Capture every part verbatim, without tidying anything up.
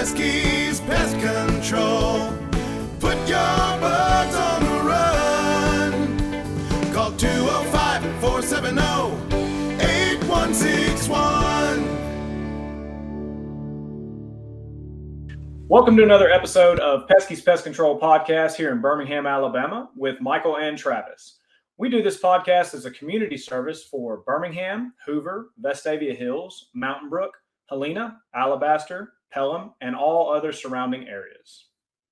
Pesky's Pest Control. Put your bugs on the run. Call two oh five, four seven zero, eight one six one. Welcome to another episode of Pesky's Pest Control Podcast here in Birmingham, Alabama with Michael and Travis. We do this podcast as a community service for Birmingham, Hoover, Vestavia Hills, Mountain Brook, Helena, Alabaster, Pelham, and all other surrounding areas.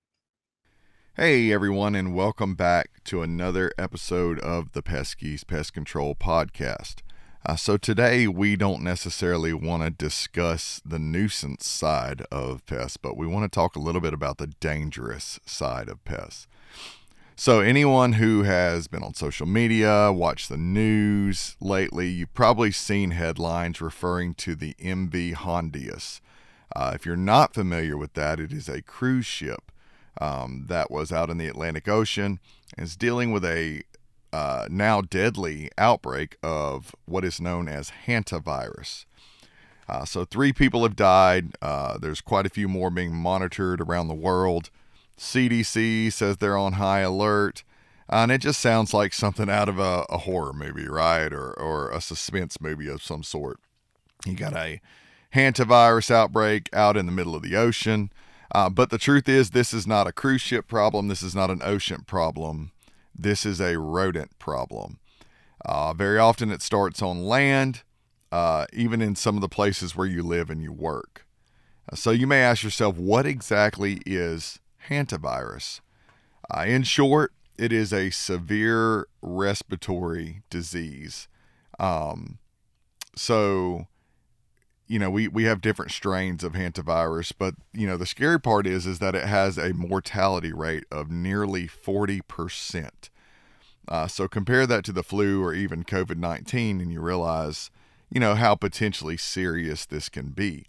Hey everyone, and welcome back to another episode of the Pesky's Pest Control Podcast. Uh, so today we don't necessarily want to discuss the nuisance side of pests, but we want to talk a little bit about the dangerous side of pests. So anyone who has been on social media, watched the news lately, you've probably seen headlines referring to the M V Hondius. Uh, if you're not familiar with that, it is a cruise ship um, that was out in the Atlantic Ocean and is dealing with a Uh, now deadly outbreak of what is known as hantavirus. Uh, so three people have died. Uh, there's quite a few more being monitored around the world. C D C says they're on high alert. Uh, and it just sounds like something out of a, a horror movie, right? Or, or a suspense movie of some sort. You got a hantavirus outbreak out in the middle of the ocean. Uh, but the truth is, this is not a cruise ship problem. This is not an ocean problem. This is a rodent problem. Uh, very often it starts on land, uh, even in some of the places where you live and you work. Uh, so you may ask yourself, what exactly is hantavirus? Uh, in short, it is a severe respiratory disease. Um, so, you know, we, we have different strains of hantavirus, but, you know, the scary part is, is that it has a mortality rate of nearly forty percent. Uh, so compare that to the flu or even covid nineteen and you realize, you know, how potentially serious this can be.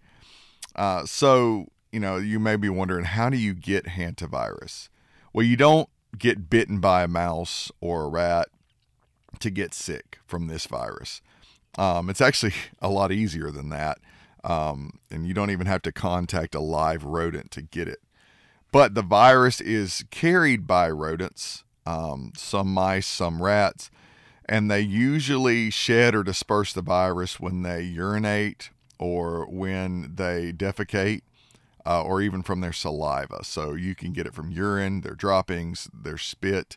Uh, so, you know, you may be wondering, how do you get hantavirus? Well, you don't get bitten by a mouse or a rat to get sick from this virus. Um, it's actually a lot easier than that. Um, and you don't even have to contact a live rodent to get it. But the virus is carried by rodents, um, some mice, some rats, and they usually shed or disperse the virus when they urinate or when they defecate, uh, or even from their saliva. So you can get it from urine, their droppings, their spit.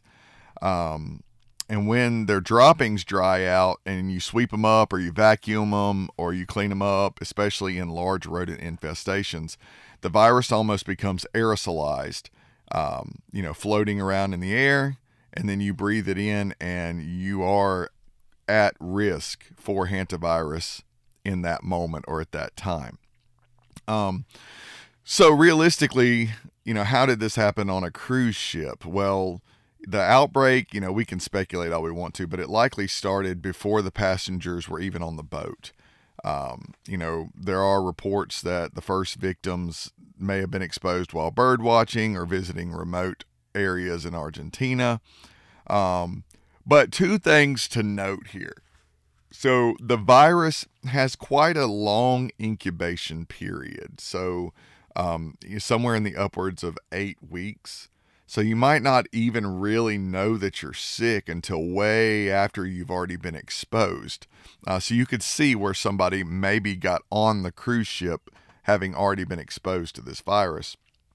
Um, And when their droppings dry out and you sweep them up or you vacuum them or you clean them up, especially in large rodent infestations, the virus almost becomes aerosolized, um, you know, floating around in the air, and then you breathe it in and you are at risk for hantavirus in that moment or at that time. Um, so realistically, you know, how did this happen on a cruise ship? Well, the outbreak, you know, we can speculate all we want to, but it likely started before the passengers were even on the boat. Um, you know, there are reports that the first victims may have been exposed while bird watching or visiting remote areas in Argentina. Um, but two things to note here. So the virus has quite a long incubation period. So um, somewhere in the upwards of eight weeks. So you might not even really know that you're sick until way after you've already been exposed. Uh, so you could see where somebody maybe got on the cruise ship having already been exposed to this virus.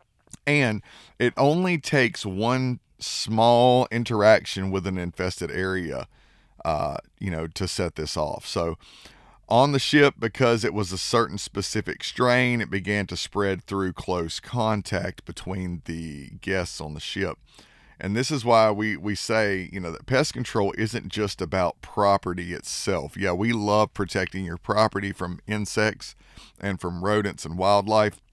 And it only takes one small interaction with an infested area, uh, you know, to set this off. So on the ship, because it was a certain specific strain, it began to spread through close contact between the guests on the ship. And this is why we, we say, you know, that pest control isn't just about property itself. Yeah, we love protecting your property from insects and from rodents and wildlife.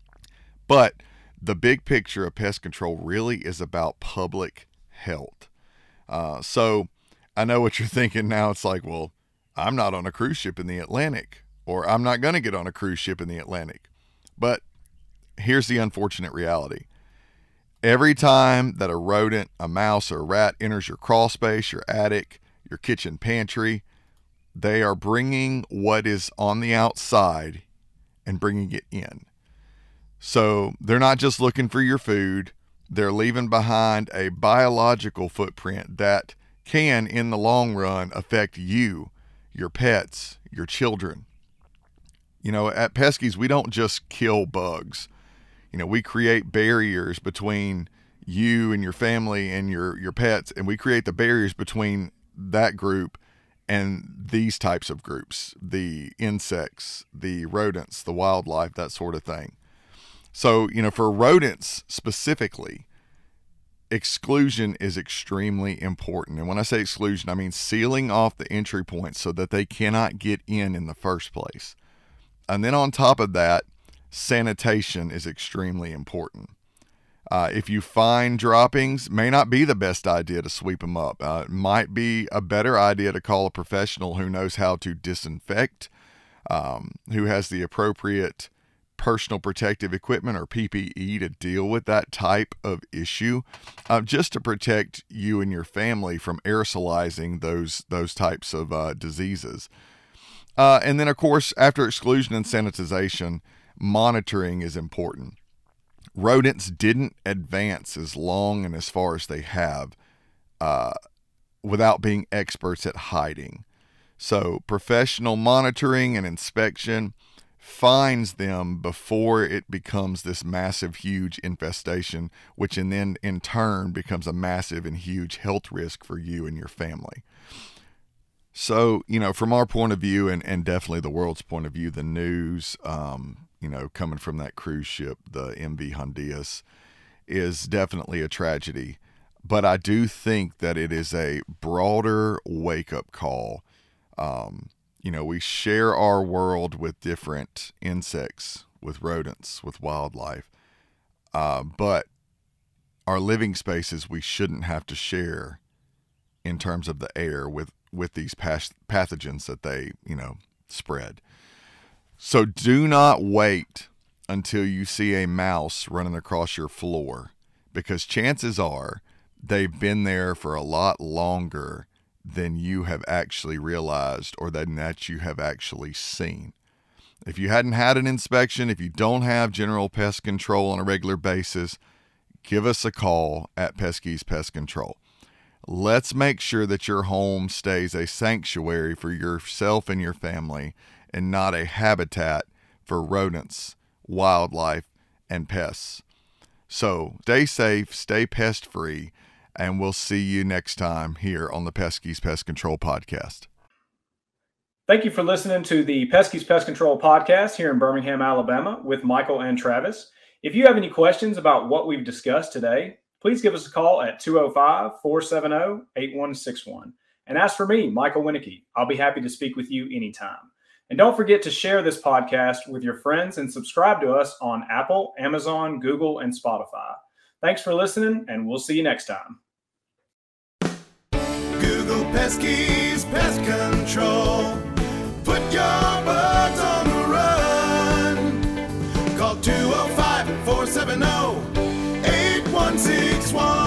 But the big picture of pest control really is about public health. Uh, so I know what you're thinking now. It's like, well, I'm not on a cruise ship in the Atlantic, or I'm not going to get on a cruise ship in the Atlantic. But here's the unfortunate reality. Every time that a rodent, a mouse, or a rat enters your crawl space, your attic, your kitchen pantry, they are bringing what is on the outside and bringing it in. So they're not just looking for your food, they're leaving behind a biological footprint that can, in the long run, affect you, your pets, your children. You know, at Pesky's, we don't just kill bugs. You know, we create barriers between you and your family and your, your pets, and we create the barriers between that group and these types of groups, the insects, the rodents, the wildlife, that sort of thing. So, you know, for rodents specifically, exclusion is extremely important. And when I say exclusion, I mean sealing off the entry points so that they cannot get in in the first place. And then on top of that, sanitation is extremely important. Uh, if you find droppings, may not be the best idea to sweep them up. Uh, it might be a better idea to call a professional who knows how to disinfect, um, who has the appropriate personal protective equipment or P P E to deal with that type of issue, uh, just to protect you and your family from aerosolizing those those types of uh, diseases. Uh, and then, of course, after exclusion and sanitization, monitoring is important. Rodents didn't advance as long and as far as they have uh, without being experts at hiding. So professional monitoring and inspection finds them before it becomes this massive, huge infestation, which and then in turn becomes a massive and huge health risk for you and your family. So, you know, from our point of view, and, and definitely the world's point of view, the news, um, you know, coming from that cruise ship, the M V Hondias, is definitely a tragedy. But I do think that it is a broader wake-up call. Um, you know, we share our world with different insects, with rodents, with wildlife. Uh, but our living spaces we shouldn't have to share in terms of the air with, with these path- pathogens that they, you know, spread. So do not wait until you see a mouse running across your floor, because chances are they've been there for a lot longer than you have actually realized or than that you have actually seen. If you hadn't had an inspection, if you don't have general pest control on a regular basis, give us a call at Pesky's Pest Control. Let's make sure that your home stays a sanctuary for yourself and your family and not a habitat for rodents, wildlife, and pests. So stay safe, stay pest free, and we'll see you next time here on the Pesky's Pest Control Podcast. Thank you for listening to the Pesky's Pest Control Podcast here in Birmingham, Alabama with Michael and Travis. If you have any questions about what we've discussed today, please give us a call at two oh five, four seven oh, eight one six one. And as for me, Michael Winnicky, I'll be happy to speak with you anytime. And don't forget to share this podcast with your friends and subscribe to us on Apple, Amazon, Google, and Spotify. Thanks for listening, and we'll see you next time. Google Pesky's Pest Control. Put your bugs on the run. Call two oh five, four seven oh, eight one six one.